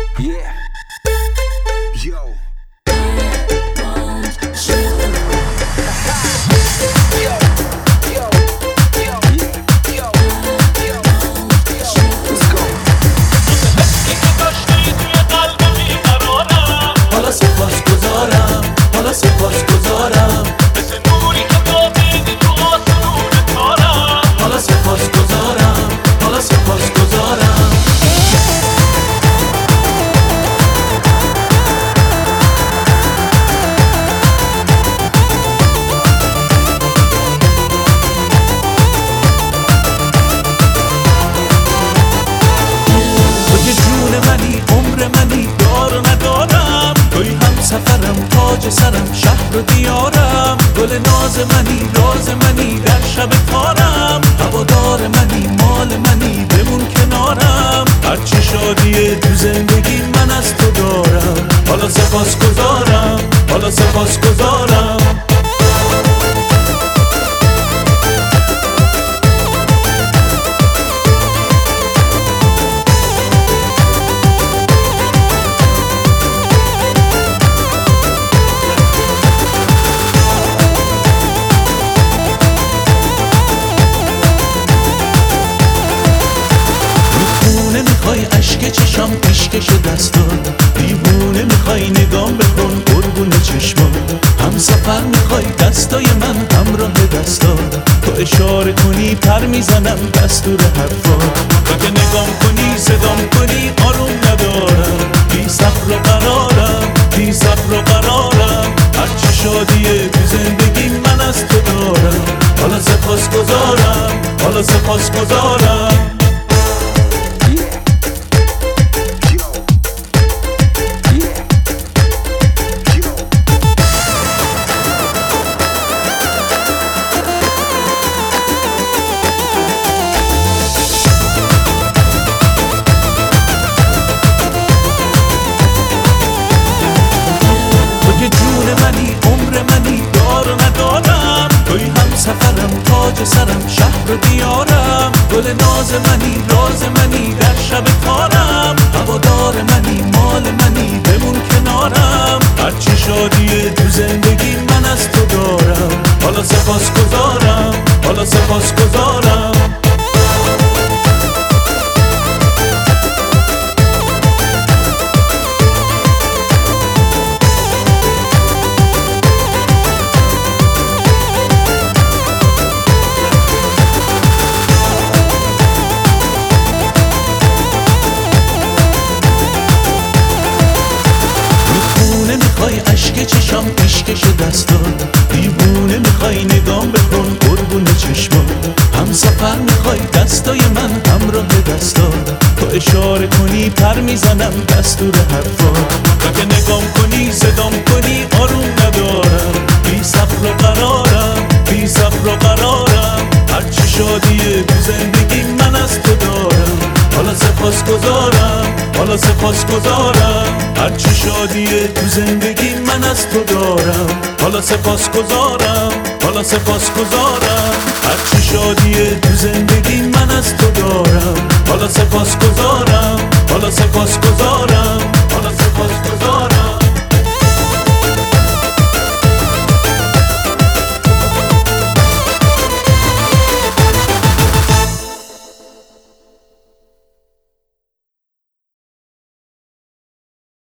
Yeah. Yo. حالا سپاس گذارم، حالا سپاس گذارم، مثل نوری که دادی تو آسمون کارم. حالا سپاس گذارم، حالا سپاس گذارم. تو که جون منی، عمر منی، دار و ندارم، توی هم سفرم، تاج سرم، شهر و دیارم، گل ناز منی، راز منی، در شب تارم، هوادار منی، مال منی، بمون کنارم، هرچی شادیه تو زندگی من از تو دارم. حالا سپاس گذارم، حالا سپاس گذارم. میخوای اشک چشام پیشکش دستات، دیوونه میخوای نگام بکن قربون چشمات، هم سفر میخوای دستای من همراه دستات، تو اشاره کنی پر میزنم دستور حرفات، تو که نگام کنی صدام کنی آروم ندارم، بی صبر و قرارم، بی صبر و قرارم، هرچی شادیه تو زندگی من از تو دارم. حالا سپاس گذارم، حالا سپاس گذارم. که جون منی، عمر منی، دار و ندارم، توی هم سفرم، تاج سرم، شهر و دیارم، گل ناز منی، راز منی، در شب تارم، هوادار منی، مال منی، بمون کنارم، هرچی شادیه تو زندگی من از تو دارم. حالا سپاس گذارم، حالا سپاس گذارم. میخوای اشک چشام پیشکش دستات، دیوونه میخوای نگام بکن قربون چشمات، هم سفر میخوای دستای من همراه دستات، تو اشاره کنی پر میزنم دستور حرفات، تو که نگام کنی صدام کنی آروم ندارم، بی صبر و قرارم، بی صبر و قرارم، هرچی شادیه تو زندگی من از تو دارم. حالا سپاس گذارم، حالا سپاس گذارم، هرچی شادیه تو زندگی من از تو دارم. حالا سپاس گذارم، حالا سپاس گذارم، هرچی شادیه تو زندگی من از تو دارم. حالا سپاس گذارم، حالا